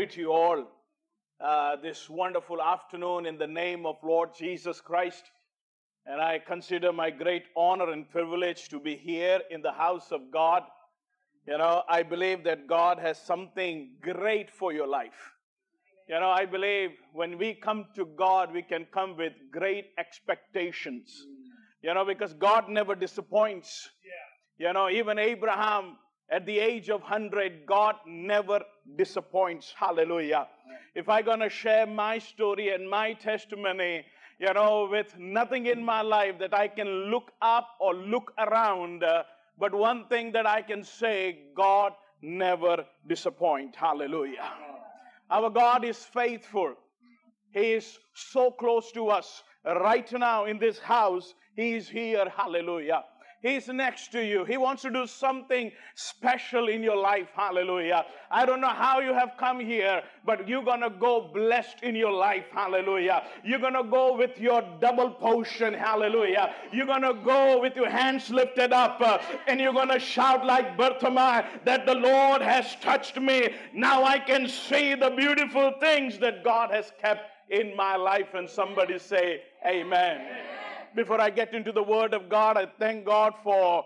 greet you all this wonderful afternoon in the name of Lord Jesus Christ. And I consider my great honor and privilege to be here in the house of God. I believe that God has something great for your life. I believe when we come to God, we can come with great expectations. Because God never disappoints. Even Abraham, at the age of 100, God never disappoints. Hallelujah. If I'm going to share my story and my testimony, with nothing in my life that I can look up or look around, but one thing that I can say, God never disappoints. Hallelujah. Our God is faithful. He is so close to us. Right now in this house, He is here. Hallelujah. He's next to you. He wants to do something special in your life. Hallelujah. I don't know how you have come here, but you're going to go blessed in your life. Hallelujah. You're going to go with your double portion. Hallelujah. You're going to go with your hands lifted up and you're going to shout like Bartimaeus that the Lord has touched me. Now I can see the beautiful things that God has kept in my life. And somebody say, Amen. Before I get into the Word of God, I thank God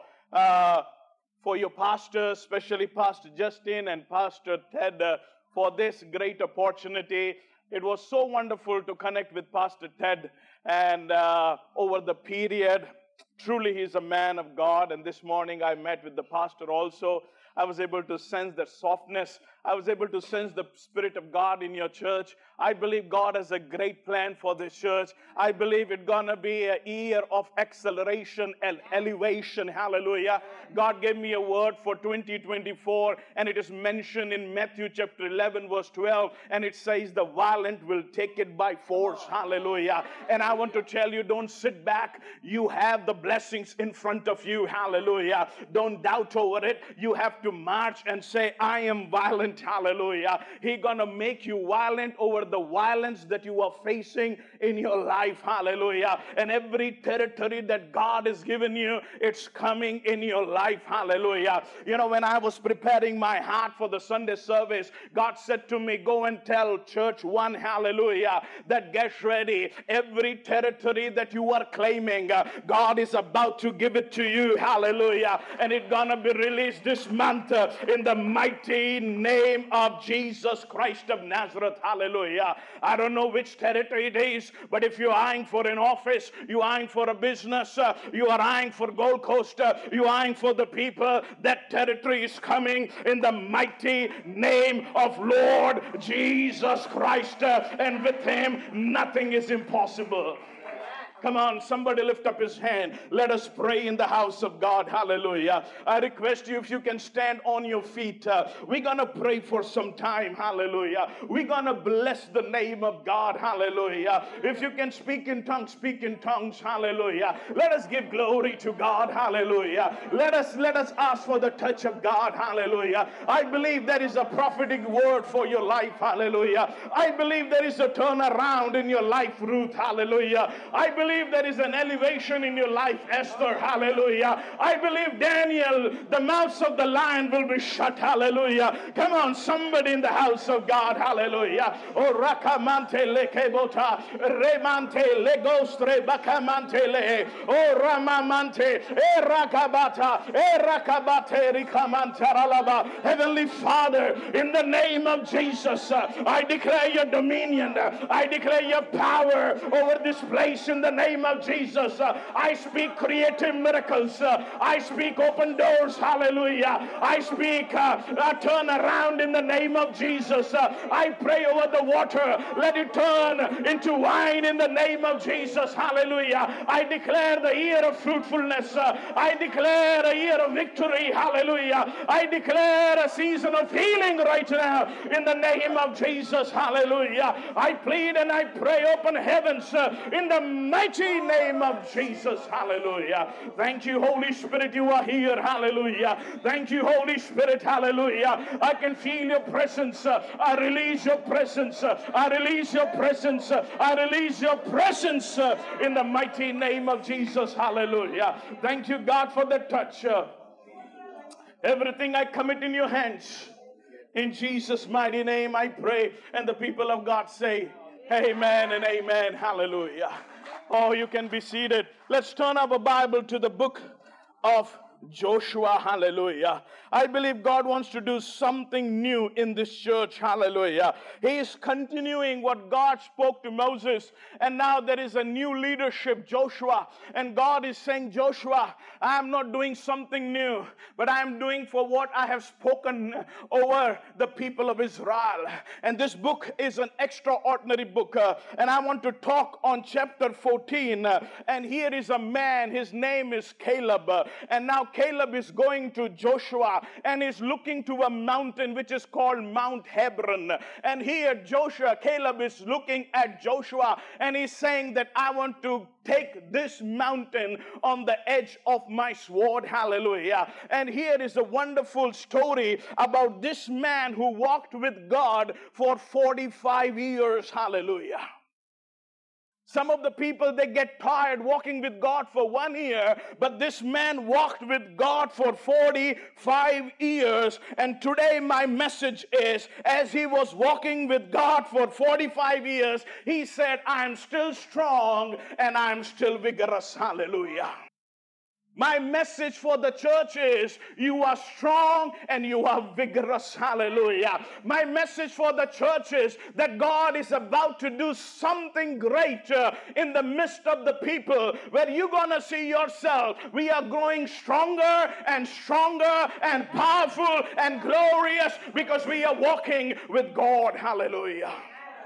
for your pastors, especially Pastor Justin and Pastor Ted, for this great opportunity. It was so wonderful to connect with Pastor Ted, and over the period, truly he's a man of God. And this morning I met with the pastor also. I was able to sense the softness. I was able to sense the Spirit of God in your church. I believe God has a great plan for this church. I believe it's going to be a year of acceleration and elevation. Hallelujah. God gave me a word for 2024, and it is mentioned in Matthew chapter 11 verse 12, and it says the violent will take it by force. Hallelujah. And I want to tell you, don't sit back. You have the blessings in front of you. Hallelujah. Don't doubt over it. You have to march and say, I am violent. Hallelujah. He's gonna make you violent over the violence that you are facing in your life. Hallelujah. And every territory that God has given you, it's coming in your life. Hallelujah. When I was preparing my heart for the Sunday service, God said to me, go and tell church one, hallelujah, that get ready. Every territory that you are claiming, God is about to give it to you. Hallelujah. And it's gonna be released this month in the mighty name of Jesus Christ of Nazareth. Hallelujah. I don't know which territory it is, but if you're eyeing for an office, you're eyeing for a business, you are eyeing for Gold Coast, you're eyeing for the people, that territory is coming in the mighty name of Lord Jesus Christ. And with Him, nothing is impossible. Come on, somebody lift up his hand. Let us pray in the house of God. Hallelujah. I request you, if you can stand on your feet. We're going to pray for some time. Hallelujah. We're going to bless the name of God. Hallelujah. If you can speak in tongues, speak in tongues. Hallelujah. Let us give glory to God. Hallelujah. Let us ask for the touch of God. Hallelujah. I believe there is a prophetic word for your life. Hallelujah. I believe there is a turnaround in your life, Ruth. Hallelujah. I believe there is an elevation in your life, Esther. Hallelujah. I believe, Daniel, the mouths of the lion will be shut. Hallelujah. Come on, somebody in the house of God. Hallelujah. Oh, rakamante lekebota, remante legostre bakamante le, oh, ramamante, erakabata, erakabate rikamantaralaba. Heavenly Father, in the name of Jesus, I declare your dominion. I declare your power over this place in the name of Jesus. I speak creative miracles. I speak open doors. Hallelujah. I speak a turnaround in the name of Jesus. I pray over the water. Let it turn into wine in the name of Jesus. Hallelujah. I declare the year of fruitfulness. I declare a year of victory. Hallelujah. I declare a season of healing right now in the name of Jesus. Hallelujah. I plead and I pray, open heavens in the mighty name of Jesus. Hallelujah. Thank you, Holy Spirit, you are here. Hallelujah. Thank you, Holy Spirit. Hallelujah. I can feel your presence. I release your presence. I release your presence. I release your presence in the mighty name of Jesus. Hallelujah. Thank you, God, for the touch. Everything I commit in your hands. In Jesus' mighty name I pray. And the people of God say, amen and amen. Hallelujah. Oh, you can be seated. Let's turn our Bible to the book of Joshua. Hallelujah. I believe God wants to do something new in this church. Hallelujah. He is continuing what God spoke to Moses, and now there is a new leadership, Joshua, and God is saying, Joshua, I am not doing something new, but I am doing for what I have spoken over the people of Israel. And this book is an extraordinary book, and I want to talk on chapter 14, and here is a man, his name is Caleb, and now Caleb is going to Joshua and is looking to a mountain which is called Mount Hebron. And here Caleb is looking at Joshua and he's saying that I want to take this mountain on the edge of my sword. Hallelujah. And here is a wonderful story about this man who walked with God for 45 years. Hallelujah. Some of the people, they get tired walking with God for 1 year, but this man walked with God for 45 years. And today my message is, as he was walking with God for 45 years, he said, I am still strong and I am still vigorous. Hallelujah. My message for the church is, you are strong and you are vigorous. Hallelujah. My message for the church is that God is about to do something great in the midst of the people, where you're going to see yourself. We are growing stronger and stronger and powerful and glorious because we are walking with God. Hallelujah.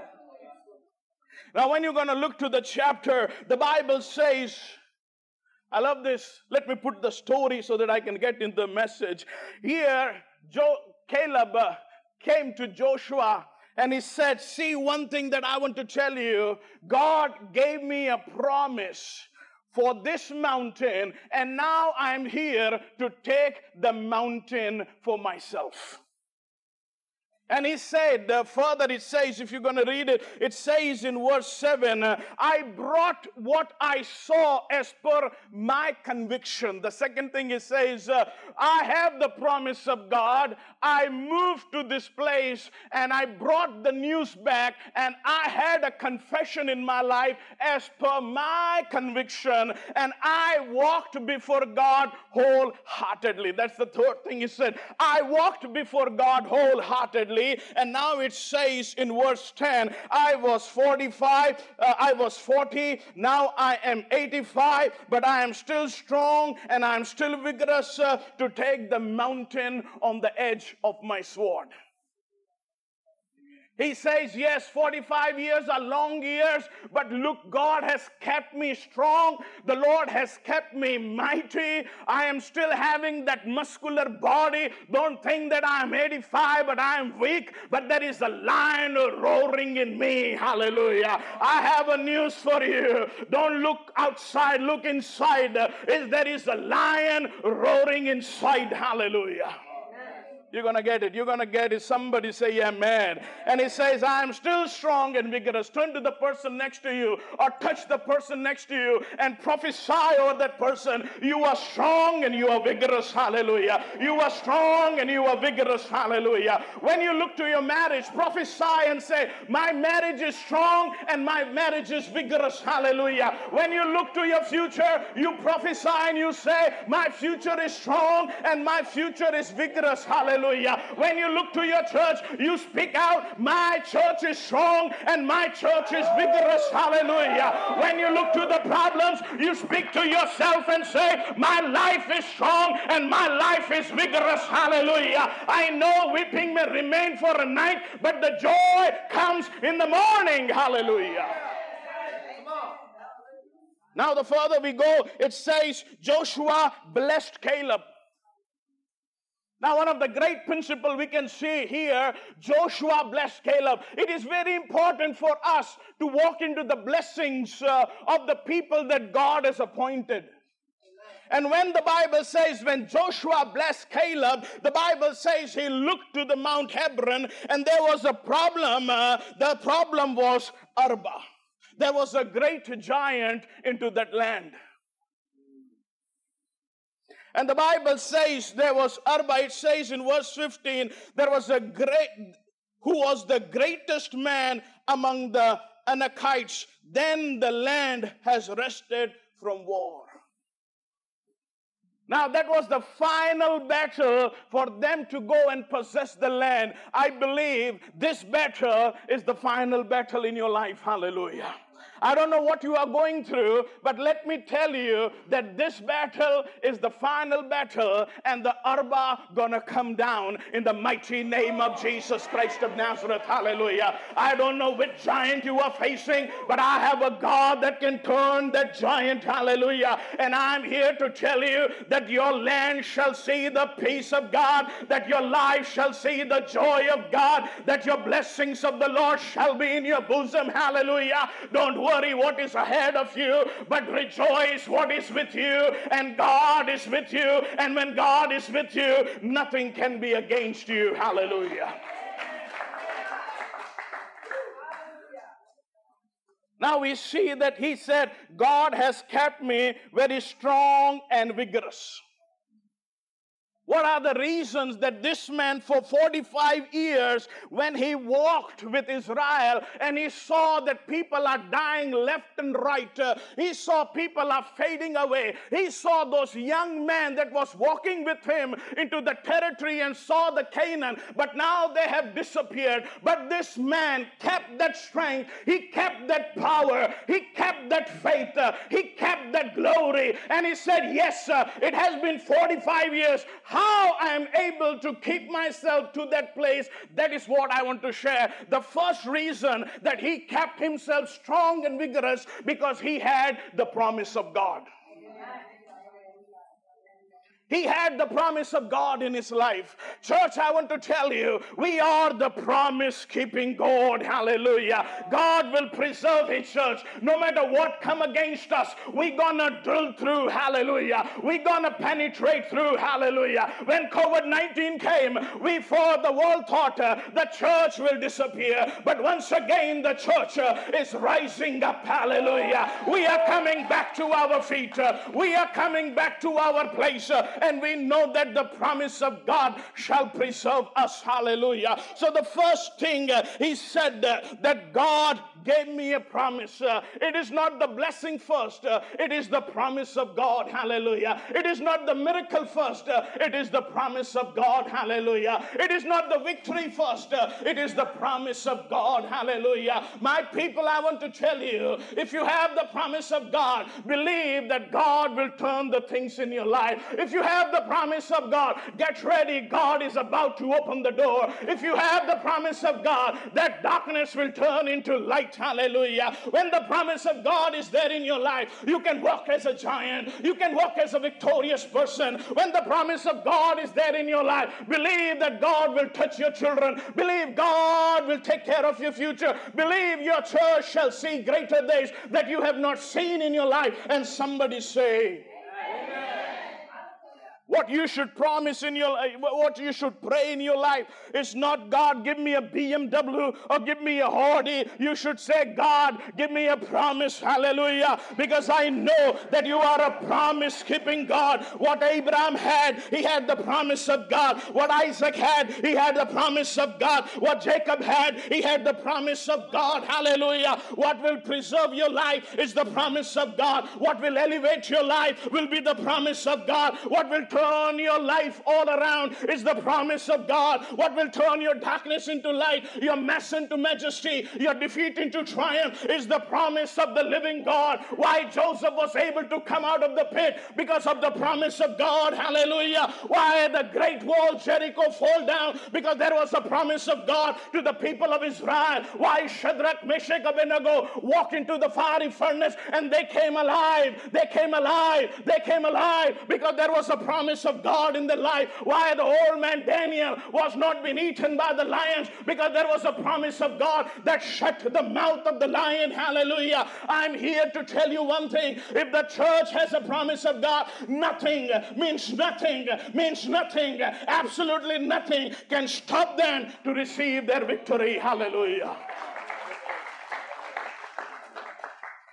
Now, when you're going to look to the chapter, the Bible says, I love this. Let me put the story so that I can get in the message. Here, Caleb came to Joshua and he said, see, one thing that I want to tell you, God gave me a promise for this mountain, and now I'm here to take the mountain for myself. And he said, further it says, if you're going to read it, it says in verse 7, I brought what I saw as per my conviction. The second thing it says, I have the promise of God. I moved to this place and I brought the news back, and I had a confession in my life as per my conviction, and I walked before God wholeheartedly. That's the third thing he said. I walked before God wholeheartedly. And now it says in verse 10, I was 40, now I am 85, but I am still strong and I am still vigorous to take the mountain on the edge of my sword. He says, yes, 45 years are long years, but look, God has kept me strong. The Lord has kept me mighty. I am still having that muscular body. Don't think that I am 85, but I am weak. But there is a lion roaring in me. Hallelujah. I have a news for you. Don't look outside, look inside. There is a lion roaring inside. Hallelujah. You're going to get it. You're going to get it. Somebody say amen. And he says, I am still strong and vigorous. Turn to the person next to you or touch the person next to you and prophesy over that person. You are strong and you are vigorous. Hallelujah. You are strong and you are vigorous. Hallelujah. When you look to your marriage, prophesy and say, my marriage is strong and my marriage is vigorous. Hallelujah. When you look to your future, you prophesy and you say, my future is strong and my future is vigorous. Hallelujah. When you look to your church, you speak out, my church is strong and my church is vigorous. Hallelujah. When you look to the problems, you speak to yourself and say, my life is strong and my life is vigorous. Hallelujah. I know weeping may remain for a night, but the joy comes in the morning. Hallelujah. Now the further we go, it says Joshua blessed Caleb. Now, one of the great principles we can see here, Joshua blessed Caleb. It is very important for us to walk into the blessings of the people that God has appointed. And when the Bible says, when Joshua blessed Caleb, the Bible says he looked to the Mount Hebron and there was a problem. The problem was Arba. There was a great giant into that land. And the Bible says there was Arba. It says in verse 15, there was who was the greatest man among the Anakites. Then the land has rested from war. Now that was the final battle for them to go and possess the land. I believe this battle is the final battle in your life. Hallelujah. I don't know what you are going through, but let me tell you that this battle is the final battle, and the Arba gonna come down in the mighty name of Jesus Christ of Nazareth. Hallelujah. I don't know which giant you are facing, but I have a God that can turn that giant. Hallelujah. And I'm here to tell you that your land shall see the peace of God, that your life shall see the joy of God, that your blessings of the Lord shall be in your bosom. Hallelujah. Don't worry what is ahead of you, but rejoice what is with you, and God is with you. And when God is with you, nothing can be against you. Hallelujah. Now we see that he said, God has kept me very strong and vigorous. What are the reasons that this man for 45 years, when he walked with Israel and he saw that people are dying left and right, he saw people are fading away, he saw those young men that was walking with him into the territory and saw the Canaan, but now they have disappeared. But this man kept that strength, he kept that power, he kept that faith, he kept that glory, and he said, yes, it has been 45 years. How I am able to keep myself to that place, that is what I want to share. The first reason that he kept himself strong and vigorous, because he had the promise of God. He had the promise of God in his life. Church, I want to tell you, we are the promise-keeping God. Hallelujah. God will preserve his church. No matter what come against us, we're going to drill through. Hallelujah. We're going to penetrate through. Hallelujah. When COVID-19 came, the world thought the church will disappear. But once again, the church is rising up. Hallelujah. We are coming back to our feet. We are coming back to our place. And we know that the promise of God shall preserve us. Hallelujah. So the first thing he said that God gave me a promise. It is not the blessing first. It is the promise of God. Hallelujah. It is not the miracle first. It is the promise of God. Hallelujah. It is not the victory first. It is the promise of God. Hallelujah. My people, I want to tell you, if you have the promise of God, believe that God will turn the things in your life. If you have the promise of God, get ready. God is about to open the door. If you have the promise of God, that darkness will turn into light. Hallelujah. When the promise of God is there in your life, you can walk as a giant. You can walk as a victorious person. When the promise of God is there in your life, believe that God will touch your children. Believe God will take care of your future. Believe your church shall see greater days that you have not seen in your life. And somebody say, what you should promise in your life, what you should pray in your life is not, God, give me a BMW or give me a Audi. You should say, God, give me a promise. Hallelujah. Because I know that you are a promise-keeping God. What Abraham had, he had the promise of God. What Isaac had, he had the promise of God. What Jacob had, he had the promise of God. Hallelujah. What will preserve your life is the promise of God. What will elevate your life will be the promise of God. What will turn your life all around is the promise of God. What will turn your darkness into light, your mess into majesty, your defeat into triumph is the promise of the living God. Why Joseph was able to come out of the pit? Because of the promise of God. Hallelujah. Why the great wall Jericho fall down? Because there was a promise of God to the people of Israel. Why Shadrach, Meshach, Abednego walked into the fiery furnace and they came alive? They came alive. They came alive because there was a promise of God in their life. Why the old man Daniel was not been eaten by the lions? Because there was a promise of God that shut the mouth of the lion. Hallelujah. I'm here to tell you one thing. If the church has a promise of God, nothing means nothing, absolutely nothing can stop them to receive their victory. Hallelujah.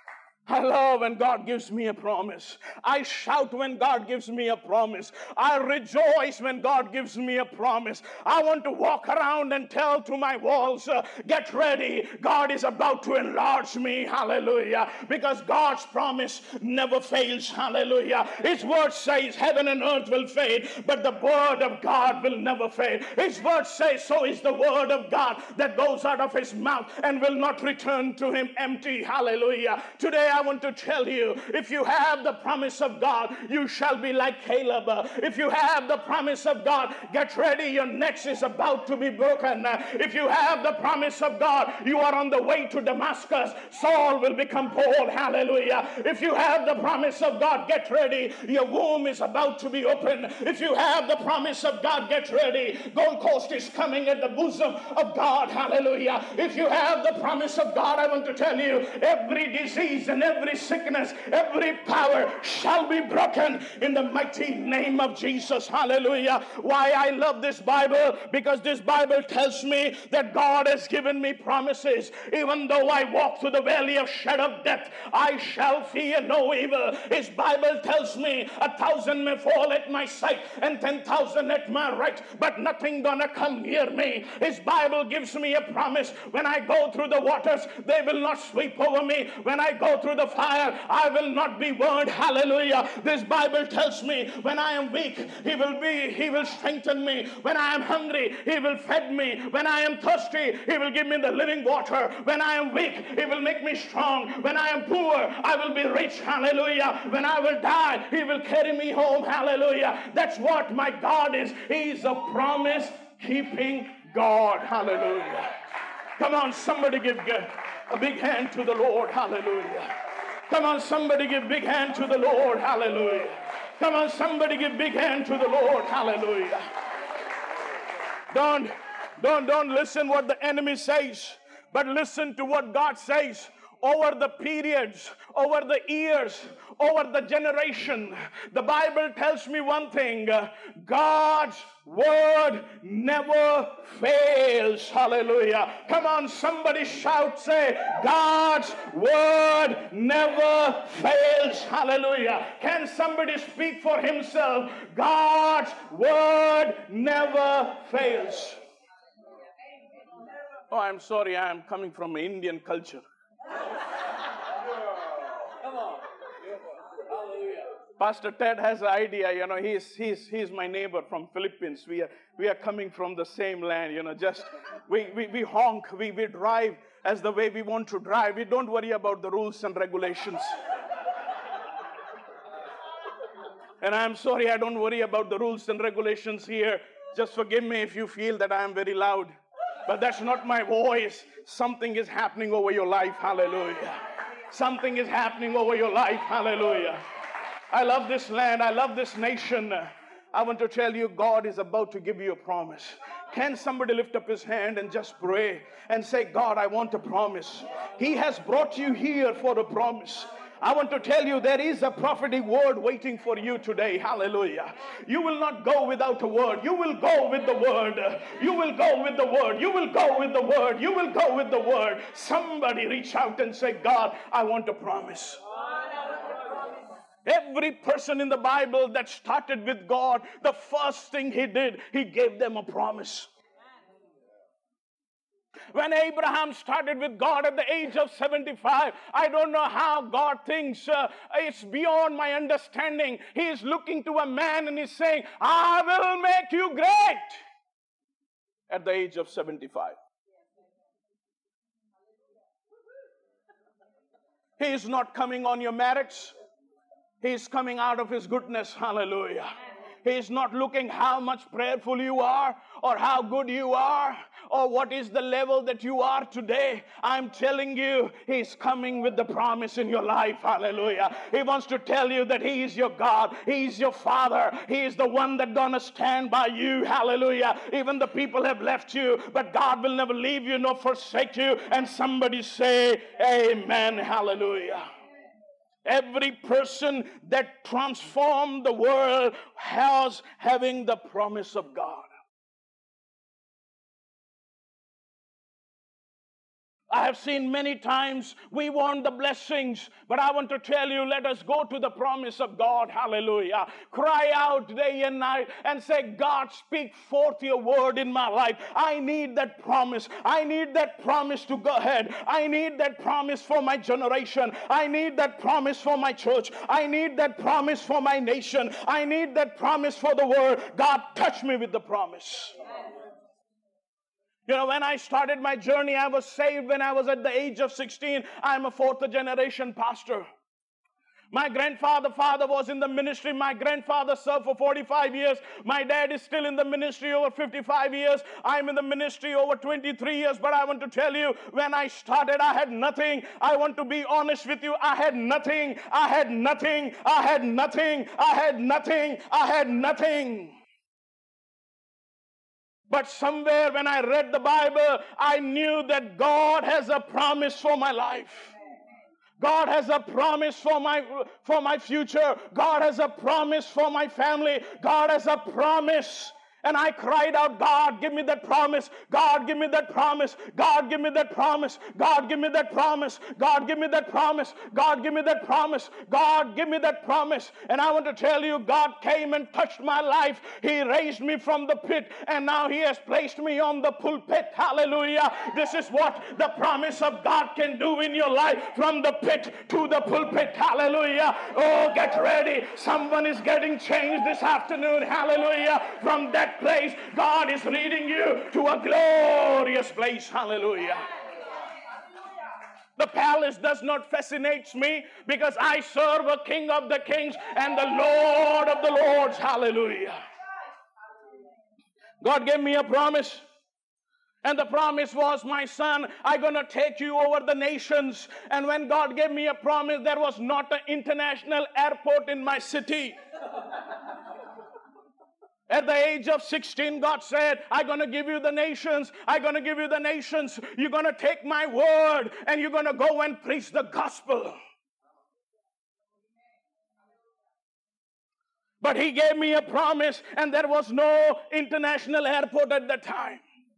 I love when God gives me a promise. I shout when God gives me a promise. I rejoice when God gives me a promise. I want to walk around and tell to my walls, get ready. God is about to enlarge me. Hallelujah. Because God's promise never fails. Hallelujah. His word says heaven and earth will fade, but the word of God will never fade. His word says so is the word of God that goes out of his mouth and will not return to him empty. Hallelujah. Today I want to tell you, if you have the promise of God, you shall be like Caleb. If you have the promise of God, get ready, your neck is about to be broken. If you have the promise of God, you are on the way to Damascus. Saul will become Paul. Hallelujah. If you have the promise of God, get ready, your womb is about to be open. If you have the promise of God, get ready, Gold Coast is coming at the bosom of God. Hallelujah. If you have the promise of God, I want to tell you, every disease and every sickness, every power shall be broken in the mighty name of Jesus. Hallelujah. Why I love this Bible? Because this Bible tells me that God has given me promises. Even though I walk through the valley of shadow of death, I shall fear no evil. His Bible tells me 1,000 may fall at my side and 10,000 at my right, but nothing gonna come near me. His Bible gives me a promise. When I go through the waters, they will not sweep over me. When I go through the fire, I will not be burned. Hallelujah. This Bible tells me when I am weak, he will strengthen me. When I am hungry, he will feed me. When I am thirsty, he will give me the living water. When I am weak, he will make me strong. When I am poor, I will be rich. Hallelujah. When I will die, he will carry me home. Hallelujah. That's what my God is. He is a promise keeping God. Hallelujah. Come on, somebody give a big hand to the Lord. Hallelujah. Come on, somebody give big hand to the Lord. Hallelujah. Come on, somebody give big hand to the Lord. Hallelujah. Don't listen what the enemy says, but listen to what God says. Over the periods, over the years, over the generation, the Bible tells me one thing: God's word never fails. Hallelujah. Come on, somebody shout, say, God's word never fails. Hallelujah. Can somebody speak for himself? God's word never fails. Oh, I'm sorry, I am coming from Indian culture. Come on. Pastor Ted has an idea, he's my neighbor from Philippines. We are coming from the same land, just we honk, we drive as the way we want to drive. We don't worry about the rules and regulations. And I'm sorry, I don't worry about the rules and regulations here. Just forgive me if you feel that I am very loud. But that's not my voice. Something is happening over your life. Hallelujah. Something is happening over your life. Hallelujah. I love this land. I love this nation. I want to tell you, God is about to give you a promise. Can somebody lift up his hand and just pray and say, God, I want a promise. He has brought you here for a promise. I want to tell you, there is a prophetic word waiting for you today. Hallelujah. You will not go without a word. You will go with the word. You will go with the word. You will go with the word. You will go with the word. Somebody reach out and say, God, I want a promise. Every person in the Bible that started with God, the first thing he did, he gave them a promise. When Abraham started with God at the age of 75, I don't know how God thinks. It's beyond my understanding. He is looking to a man and he's saying, I will make you great at the age of 75. He is not coming on your merits. He is coming out of his goodness. Hallelujah. He is not looking how much prayerful you are or how good you are or what is the level that you are today. I'm telling you, he's coming with the promise in your life. Hallelujah. He wants to tell you that he is your God. He is your Father. He is the one that's going to stand by you. Hallelujah. Even the people have left you, but God will never leave you nor forsake you. And somebody say, Amen. Hallelujah. Every person that transformed the world has having the promise of God. I have seen many times we want the blessings, but I want to tell you, let us go to the promise of God. Hallelujah. Cry out day and night and say, God, speak forth your word in my life. I need that promise. I need that promise to go ahead. I need that promise for my generation. I need that promise for my church. I need that promise for my nation. I need that promise for the world. God, touch me with the promise. You know, when I started my journey, I was saved when I was at the age of 16. I'm a fourth generation pastor. My father was in the ministry. My grandfather served for 45 years. My dad is still in the ministry over 55 years. I'm in the ministry over 23 years. But I want to tell you, when I started, I had nothing. I want to be honest with you. I had nothing. I had nothing. I had nothing. I had nothing. I had nothing. But somewhere when I read the Bible, I knew that God has a promise for my life. God has a promise for my future. God has a promise for my family. God has a promise. And I cried out, God, give me that promise. God, give me that promise. God, give me that promise. God, give me that promise. God, give me that promise. God, give me that promise. God, give me that promise. And I want to tell you, God came and touched my life. He raised me from the pit, and now He has placed me on the pulpit. Hallelujah. This is what the promise of God can do in your life, from the pit to the pulpit. Hallelujah. Oh, get ready. Someone is getting changed this afternoon. Hallelujah. From that place, God is leading you to a glorious place. Hallelujah. The palace does not fascinate me, because I serve a King of the kings and the Lord of the lords. Hallelujah. God gave me a promise. And the promise was, my son, I'm going to take you over the nations. And when God gave me a promise, there was not an international airport in my city. At the age of 16, God said, I'm going to give you the nations. I'm going to give you the nations. You're going to take my word and you're going to go and preach the gospel. But He gave me a promise, and there was no international airport at that time.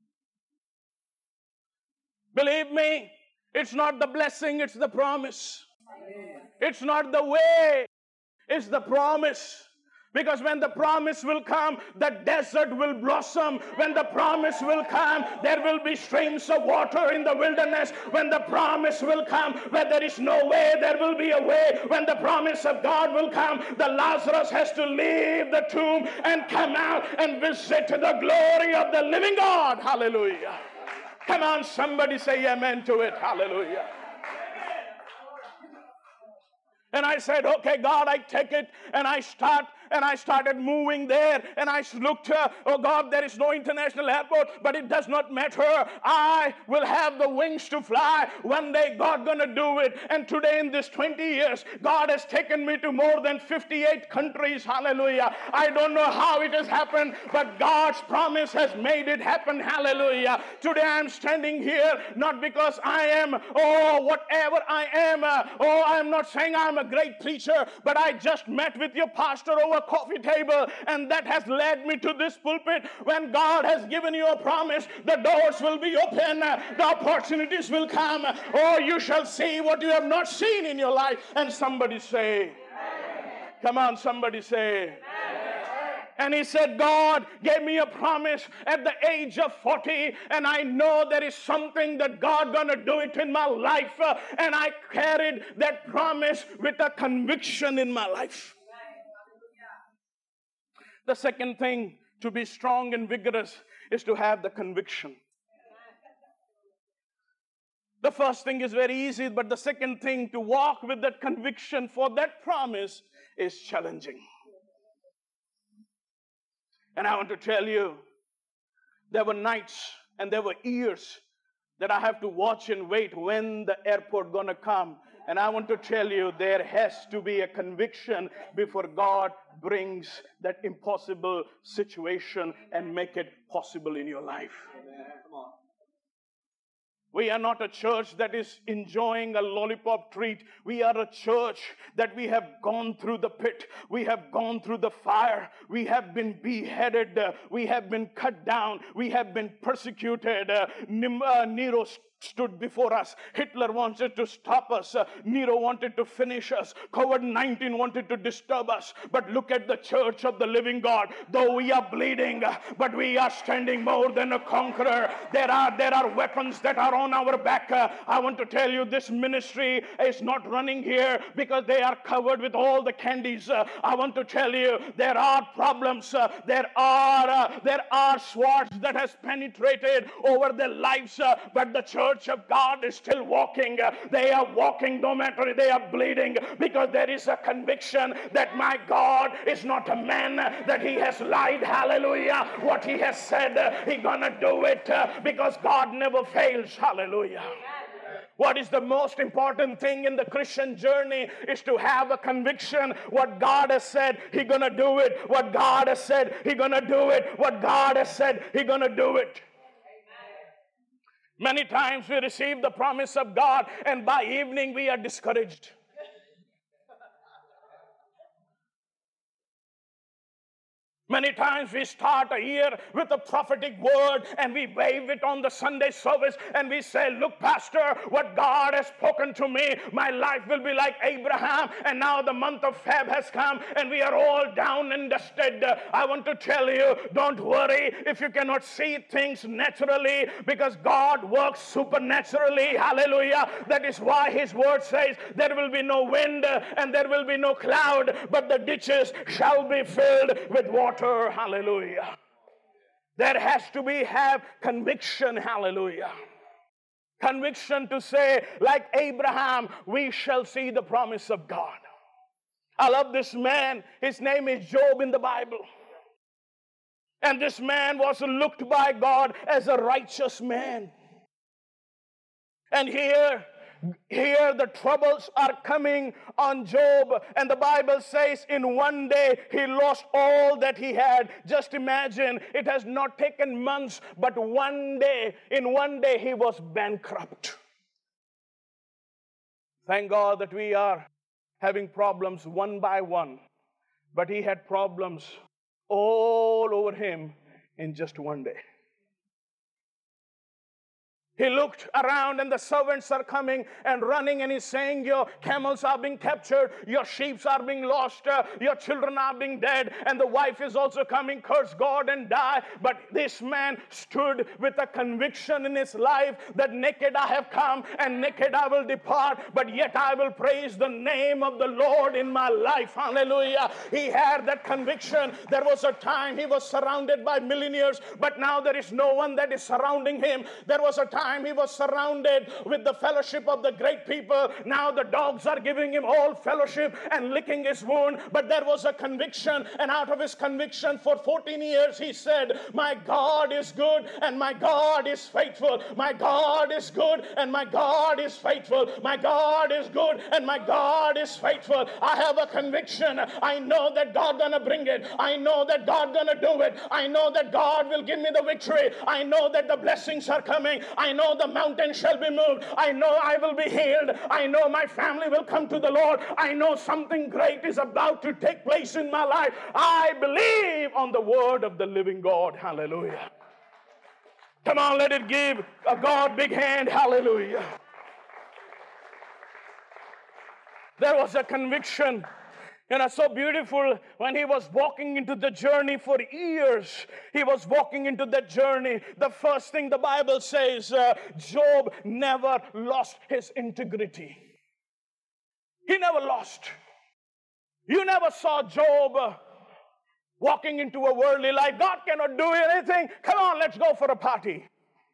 Believe me, it's not the blessing, it's the promise. It's not the way, it's the promise. Because when the promise will come, the desert will blossom. When the promise will come, there will be streams of water in the wilderness. When the promise will come, where there is no way, there will be a way. When the promise of God will come, the Lazarus has to leave the tomb and come out and visit the glory of the living God. Hallelujah. Come on, somebody say amen to it. Hallelujah. And I said, okay, God, I take it. And I started moving there. And I looked, oh God, there is no international airport, but it does not matter. I will have the wings to fly. One day, God gonna do it. And today, in this 20 years, God has taken me to more than 58 countries. Hallelujah. I don't know how it has happened, but God's promise has made it happen. Hallelujah. Today, I'm standing here, not because I am, whatever I am. I'm not saying I'm a great preacher, but I just met with your pastor over a coffee table, and that has led me to this pulpit. When God has given you a promise, the doors will be open, the opportunities will come. Oh, you shall see what you have not seen in your life. And somebody say, amen. Come on, somebody say, amen. And he said, God gave me a promise at the age of 40, and I know there is something that God gonna do it in my life. And I carried that promise with a conviction in my life. The second thing to be strong and vigorous is to have the conviction. The first thing is very easy, but the second thing, to walk with that conviction for that promise, is challenging. And I want to tell you, there were nights and there were years that I have to watch and wait when the airport gonna come. And I want to tell you, there has to be a conviction before God brings that impossible situation and make it possible in your life. Amen. Come on. We are not a church that is enjoying a lollipop treat. We are a church that we have gone through the pit. We have gone through the fire. We have been beheaded. We have been cut down. We have been persecuted. Nero stood before us. Hitler wanted to stop us. Nero wanted to finish us. COVID-19 wanted to disturb us. But look at the church of the living God. Though we are bleeding, but we are standing more than a conqueror. There are weapons that are on our back. I want to tell you, this ministry is not running here because they are covered with all the candies. I want to tell you, there are problems. There are swords that has penetrated over their lives. But the church of God is still walking. They are walking no matter they are bleeding, because there is a conviction that my God is not a man that he has lied. Hallelujah. What he has said, he gonna do it, because God never fails. Hallelujah. What is the most important thing in the Christian journey is to have a conviction. What God has said, He gonna do it. What God has said, He gonna do it. What God has said, He gonna do it. Many times we receive the promise of God, and by evening we are discouraged. Many times we start a year with a prophetic word and we wave it on the Sunday service and we say, look, Pastor, what God has spoken to me, my life will be like Abraham. And now the month of Feb has come and we are all down and dusted. I want to tell you, don't worry if you cannot see things naturally, because God works supernaturally. Hallelujah. That is why His word says there will be no wind and there will be no cloud, but the ditches shall be filled with water. Hallelujah. There has to have conviction. Hallelujah. Conviction to say, like Abraham, we shall see the promise of God. I love this man. His name is Job in the Bible. And this man was looked by God as a righteous man. And here the troubles are coming on Job. And the Bible says in one day he lost all that he had. Just imagine, it has not taken months, but in one day he was bankrupt. Thank God that we are having problems one by one. But he had problems all over him in just one day. He looked around and the servants are coming and running, and he's saying, your camels are being captured, your sheep are being lost, your children are being dead, and the wife is also coming, curse God and die. But this man stood with a conviction in his life that naked I have come and naked I will depart, but yet I will praise the name of the Lord in my life. Hallelujah. He had that conviction. There was a time he was surrounded by millionaires, but now there is no one that is surrounding him. There was a time he was surrounded with the fellowship of the great people. Now the dogs are giving him all fellowship and licking his wound. But there was a conviction, and out of his conviction for 14 years he said, my God is good and my God is faithful. My God is good and my God is faithful. My God is good and my God is faithful. I have a conviction. I know that God gonna bring it. I know that God gonna do it. I know that God will give me the victory. I know that the blessings are coming. I know the mountain shall be moved. I know I will be healed. I know my family will come to the Lord. I know something great is about to take place in my life. I believe on the word of the living God. Hallelujah. Come on, let it give a God big hand. Hallelujah. There was a conviction. And it's so beautiful when he was walking into the journey for years. He was walking into that journey. The first thing the Bible says, Job never lost his integrity. He never lost. You never saw Job walking into a worldly life. God cannot do anything. Come on, let's go for a party.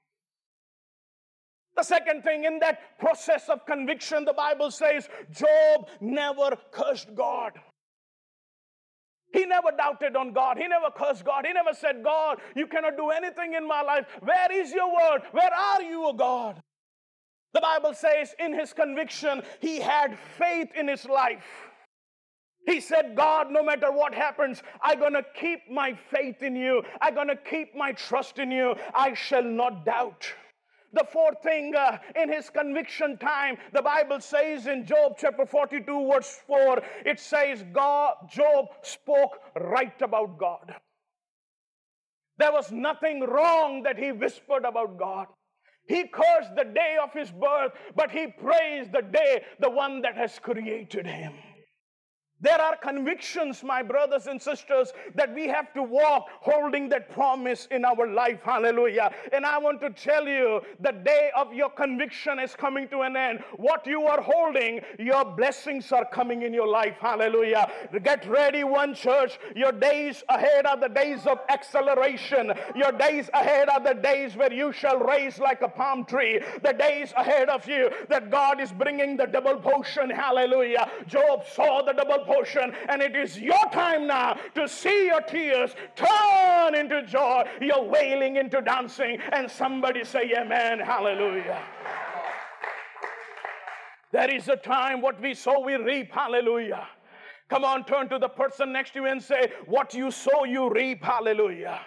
The second thing, in that process of conviction, the Bible says Job never cursed God. He never doubted on God. He never cursed God. He never said, God, you cannot do anything in my life. Where is your word? Where are you, O God? The Bible says in his conviction, he had faith in his life. He said, God, no matter what happens, I'm going to keep my faith in you. I'm going to keep my trust in you. I shall not doubt. The fourth thing, in his conviction time, the Bible says in Job chapter 42 verse 4, it says Job spoke right about God. There was nothing wrong that he whispered about God. He cursed the day of his birth, but he praised the day, the one that has created him. There are convictions, my brothers and sisters, that we have to walk holding that promise in our life. Hallelujah. And I want to tell you, the day of your conviction is coming to an end. What you are holding, your blessings are coming in your life. Hallelujah. Get ready, one church. Your days ahead are the days of acceleration. Your days ahead are the days where you shall raise like a palm tree. The days ahead of you that God is bringing the double portion. Hallelujah. Job saw the double portion, and it is your time now to see your tears turn into joy, your wailing into dancing, and somebody say amen. Hallelujah. There is a time, what we sow we reap. Hallelujah. Come on, turn to the person next to you and say, what you sow you reap. Hallelujah.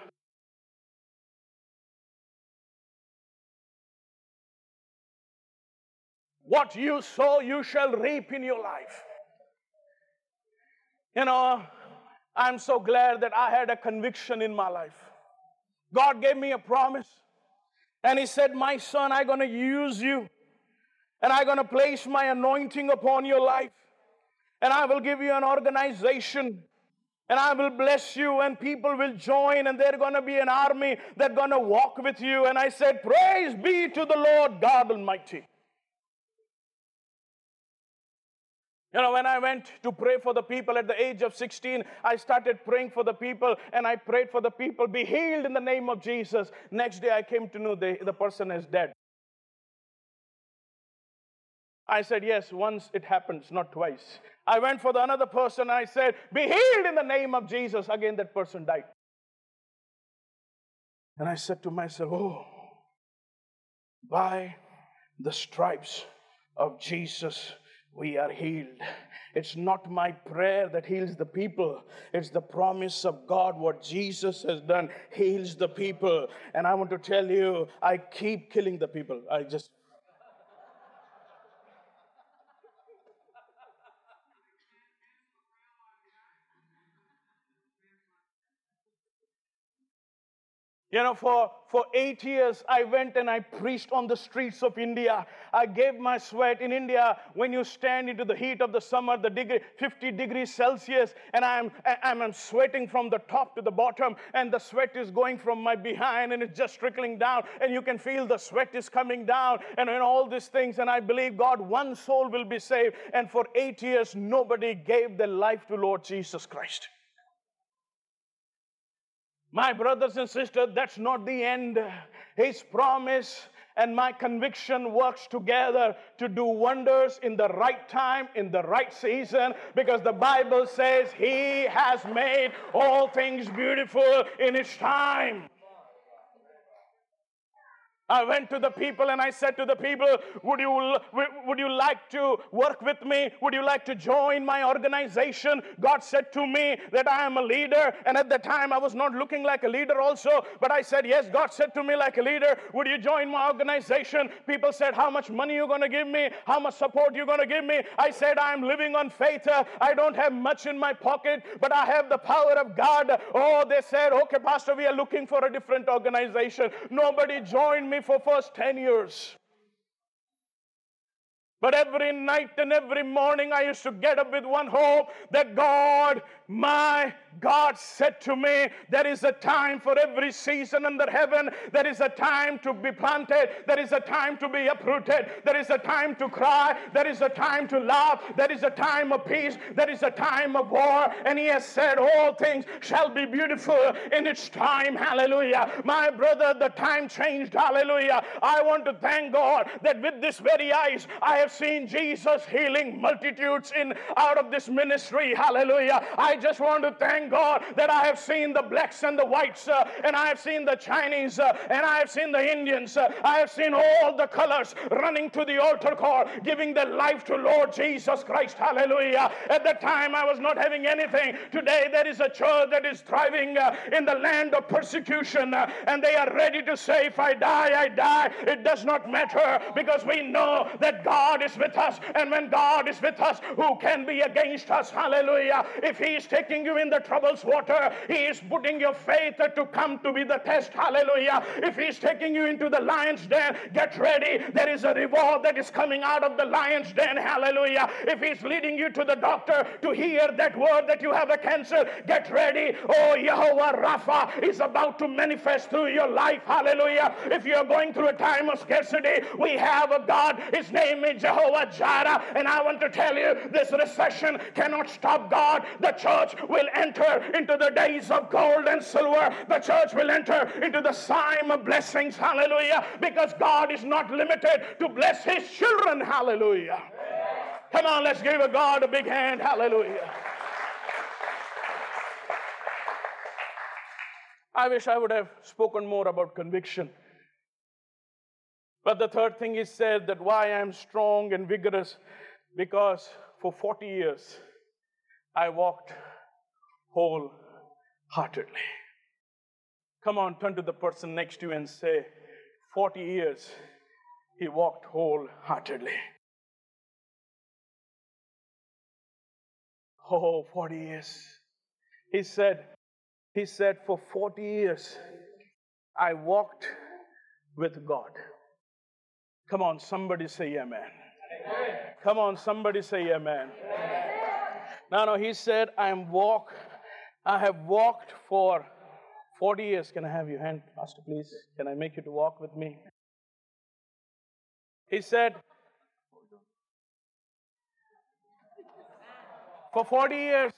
What you sow you shall reap in your life. You know, I'm so glad that I had a conviction in my life. God gave me a promise. And He said, my son, I'm going to use you. And I'm going to place my anointing upon your life. And I will give you an organization. And I will bless you, and people will join, and they're going to be an army that's going to walk with you. And I said, praise be to the Lord God Almighty. You know, when I went to pray for the people at the age of 16, I started praying for the people, and I prayed for the people, be healed in the name of Jesus. Next day, I came to know the person is dead. I said, yes, once it happens, not twice. I went for the another person, and I said, be healed in the name of Jesus. Again, that person died. And I said to myself, oh, by the stripes of Jesus, we are healed. It's not my prayer that heals the people. It's the promise of God. What Jesus has done heals the people. And I want to tell you, I keep killing the people. You know, for 8 years, I went and I preached on the streets of India. I gave my sweat. In India, when you stand into the heat of the summer, 50 degrees Celsius, and I'm sweating from the top to the bottom, and the sweat is going from my behind, and it's just trickling down, and you can feel the sweat is coming down, and all these things, and I believe God, one soul will be saved. And for 8 years, nobody gave their life to Lord Jesus Christ. My brothers and sisters, that's not the end. His promise and my conviction works together to do wonders in the right time, in the right season, because the Bible says He has made all things beautiful in its time. I went to the people and I said to the people, would you like to work with me? Would you like to join my organization? God said to me that I am a leader. And at the time I was not looking like a leader also. But I said, yes, God said to me like a leader, would you join my organization? People said, how much money you going to give me? How much support you going to give me? I said, I'm living on faith. I don't have much in my pocket, but I have the power of God. Oh, they said, okay, Pastor, we are looking for a different organization. Nobody joined me for first 10 years. But every night and every morning I used to get up with one hope that God, my God said to me, there is a time for every season under heaven. There is a time to be planted. There is a time to be uprooted. There is a time to cry. There is a time to laugh. There is a time of peace. There is a time of war. And He has said all things shall be beautiful in its time. Hallelujah. My brother, the time changed. Hallelujah. I want to thank God that with this very eyes I have seen Jesus healing multitudes out of this ministry. Hallelujah. I just want to thank God that I have seen the blacks and the whites, and I have seen the Chinese, and I have seen the Indians. I have seen all the colors running to the altar call, giving their life to Lord Jesus Christ. Hallelujah. At the time I was not having anything. Today there is a church that is thriving in the land of persecution, and they are ready to say, if I die, I die. It does not matter, because we know that God is with us, and when God is with us, who can be against us? Hallelujah. If He is taking you in the troubles water, He is putting your faith to come to be the test. Hallelujah. If He's taking you into the lion's den, get ready. There is a reward that is coming out of the lion's den. Hallelujah. If He's leading you to the doctor to hear that word that you have a cancer, get ready. Oh, Jehovah Rapha is about to manifest through your life. Hallelujah. If you are going through a time of scarcity, we have a God. His name is Jehovah Jireh. And I want to tell you, this recession cannot stop God. The church will enter into the days of gold and silver. The church will enter into the time of blessings. Hallelujah. Because God is not limited to bless His children. Hallelujah. Come on, let's give a God a big hand. Hallelujah. I wish I would have spoken more about conviction. But the third thing He said, that why I am strong and vigorous, because for 40 years I walked wholeheartedly. Come on, turn to the person next to you and say, 40 years he walked wholeheartedly. Oh, 40 years. He said, for 40 years I walked with God. Come on, somebody say amen. Amen. Come on, somebody say amen. Amen. No, he said, I have walked for 40 years. Can I have your hand, Pastor, please? Can I make you to walk with me? He said, for 40 years,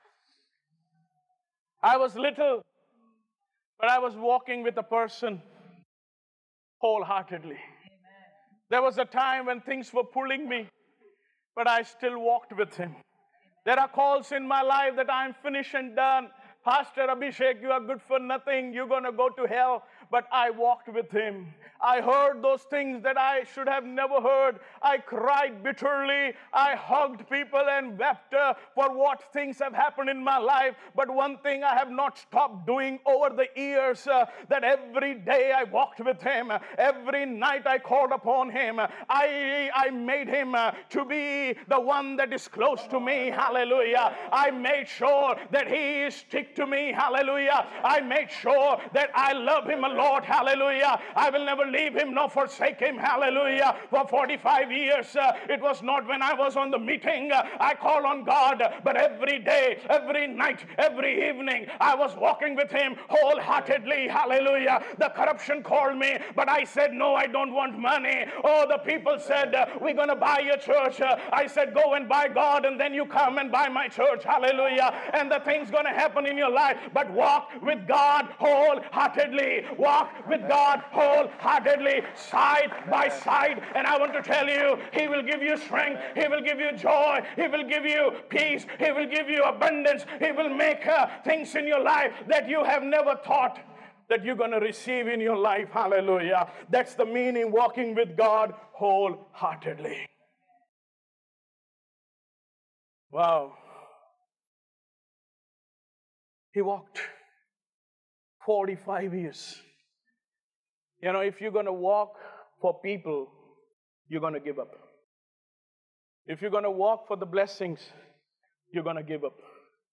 I was little, but I was walking with a person wholeheartedly. There was a time when things were pulling me, but I still walked with Him. There are calls in my life that I'm finished and done. Pastor Abhishek, you are good for nothing. You're going to go to hell. But I walked with Him. I heard those things that I should have never heard. I cried bitterly. I hugged people and wept for what things have happened in my life. But one thing I have not stopped doing over the years, that every day I walked with Him. Every night I called upon Him. I made Him to be the one that is close to me. Hallelujah. I made sure that He is stick to me. Hallelujah. I made sure that I love Him a lot. Hallelujah. I will never leave Him nor forsake Him. Hallelujah. For 45 years, it was not when I was on the meeting, I call on God, but every day, every night, every evening, I was walking with Him wholeheartedly. Hallelujah. The corruption called me, but I said, no, I don't want money. Oh, the people said, we're going to buy your church. I said, go and buy God, and then you come and buy my church. Hallelujah. And the thing's going to happen in your life, but walk with God wholeheartedly. Walk with God wholeheartedly, side by side. And I want to tell you, He will give you strength. He will give you joy. He will give you peace. He will give you abundance. He will make things in your life that you have never thought that you're going to receive in your life. Hallelujah. That's the meaning, walking with God wholeheartedly. Wow. He walked 45 years. You know, if you're going to walk for people, you're going to give up. If you're going to walk for the blessings, you're going to give up.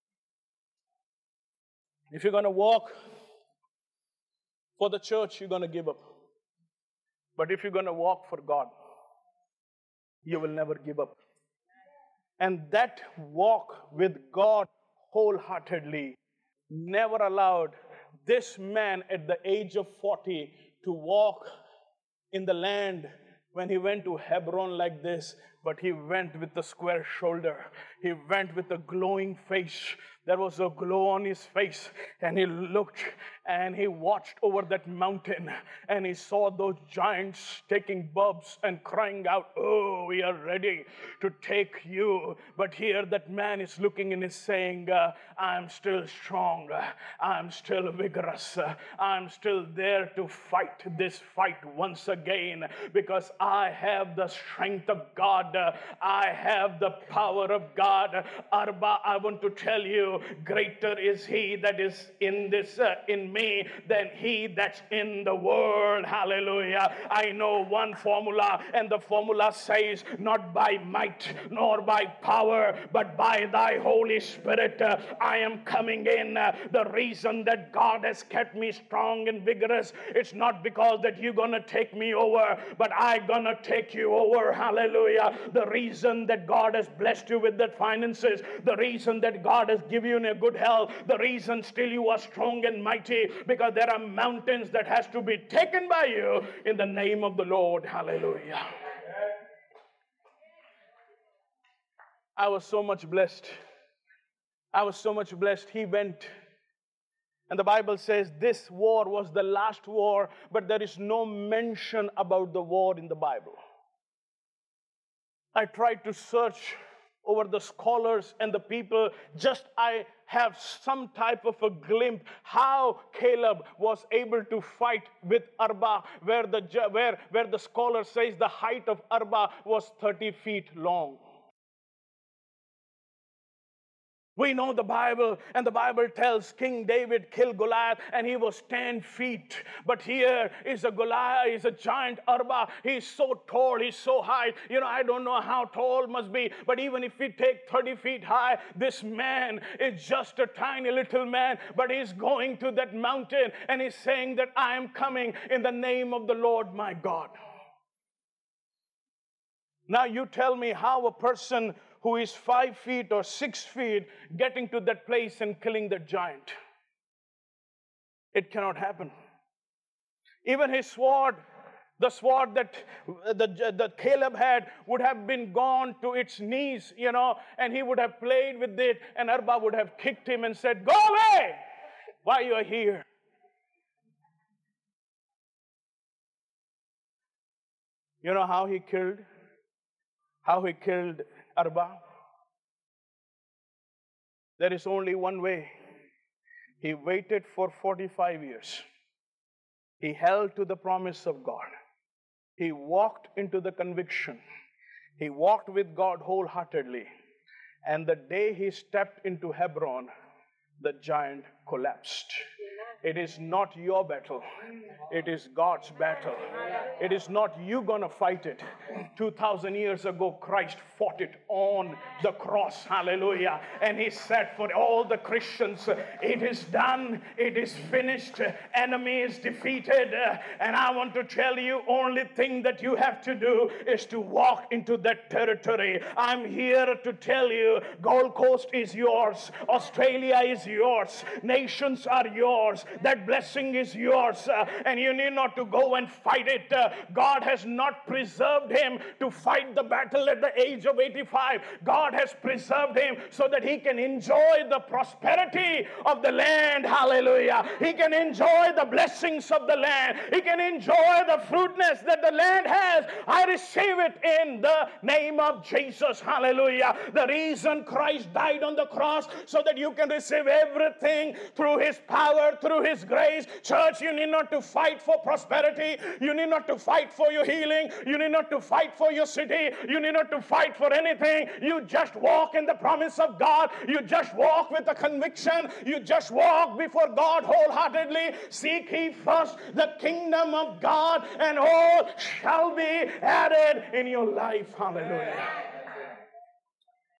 If you're going to walk for the church, you're going to give up. But if you're going to walk for God, you will never give up. And that walk with God wholeheartedly never allowed this man at the age of 40 to walk in the land when he went to Hebron like this, but he went with a square shoulder. He went with a glowing face. There was a glow on his face, and he looked and he watched over that mountain, and he saw those giants taking bulbs and crying out, oh, we are ready to take you. But here that man is looking and is saying, I'm still strong. I'm still vigorous. I'm still there to fight this fight once again, because I have the strength of God God. I have the power of God. Arba, I want to tell you, greater is he that is in me than he that's in the world. Hallelujah. I know one formula, and the formula says, not by might nor by power, but by thy Holy Spirit. I am coming in. The reason that God has kept me strong and vigorous, it's not because that you're going to take me over, but I'm going to take you over. Hallelujah. The reason that God has blessed you with the finances, the reason that God has given you a good health, the reason still you are strong and mighty, because there are mountains that has to be taken by you in the name of the Lord. Hallelujah. I was so much blessed. He went, and the Bible says this war was the last war, but there is no mention about the war in the Bible. I tried to search over the scholars and the people, just I have some type of a glimpse how Caleb was able to fight with Arba, where the scholar says the height of Arba was 30 feet long. We know the Bible, and the Bible tells King David killed Goliath, and he was 10 feet. But here is a Goliath, is a giant Arba. He's so tall, he's so high. I don't know how tall must be, but even if we take 30 feet high, this man is just a tiny little man, but he's going to that mountain, and he's saying that I am coming in the name of the Lord my God. Now you tell me how a person who is 5 feet or 6 feet getting to that place and killing the giant. It cannot happen. Even his sword, the sword that the Caleb had, would have been gone to its knees, and he would have played with it, and Arba would have kicked him and said, go away, why you are here? You know how he killed Arba? There is only one way. He waited for 45 years. He held to the promise of God. He walked into the conviction. He walked with God wholeheartedly. And the day he stepped into Hebron, the giant collapsed. It is not your battle. It is God's battle. It is not you gonna fight it. 2,000 years ago, Christ fought it on the cross. Hallelujah. And he said for all the Christians, it is done. It is finished. Enemy is defeated. And I want to tell you, only thing that you have to do is to walk into that territory. I'm here to tell you, Gold Coast is yours. Australia is yours. Nations are yours. That blessing is yours, and you need not to go and fight it. God has not preserved him to fight the battle at the age of 85. God has preserved him so that he can enjoy the prosperity of the land. Hallelujah. He can enjoy the blessings of the land. He can enjoy the fruitness that the land has. I receive it in the name of Jesus. Hallelujah. The reason Christ died on the cross, so that you can receive everything through his power, through his grace. Church, you need not to fight for prosperity. You need not to fight for your healing. You need not to fight for your city. You need not to fight for anything. You just walk in the promise of God. You just walk with a conviction. You just walk before God wholeheartedly. Seek ye first the kingdom of God, and all shall be added in your life. Hallelujah.